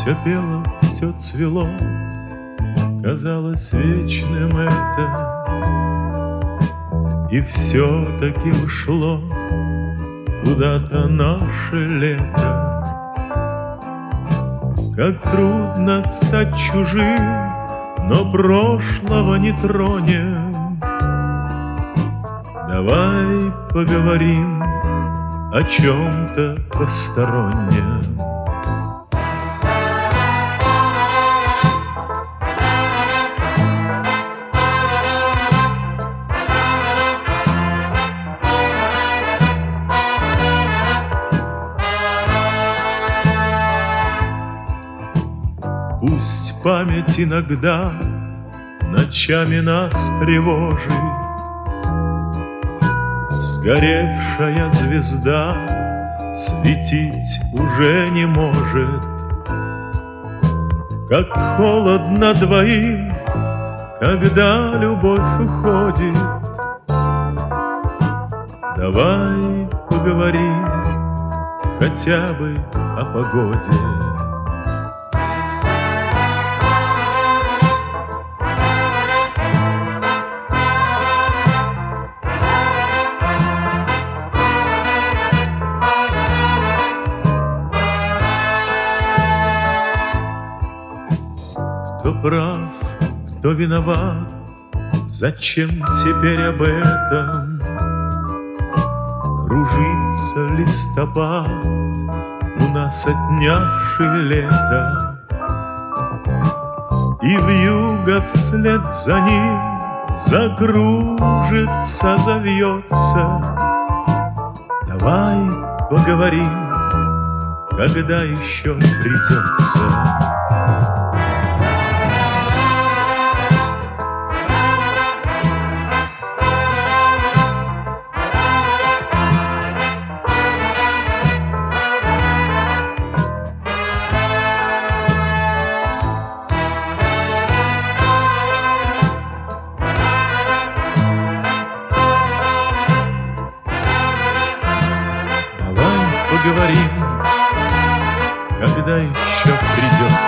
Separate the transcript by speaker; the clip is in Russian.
Speaker 1: Все пело, все цвело, казалось вечным это, и все-таки ушло куда-то наше лето. Как трудно стать чужим, но прошлого не тронем. Давай поговорим о чем-то постороннем. Пусть память иногда ночами нас тревожит, сгоревшая звезда светить уже не может. Как холодно двоим, когда любовь уходит. Давай поговорим хотя бы о погоде. Кто прав, кто виноват, зачем теперь об этом? Кружится листопад, у нас отнявший лето, и вьюга вслед за ним закружится, завьется. Давай поговорим, когда еще придется. Поговорим, когда еще придет.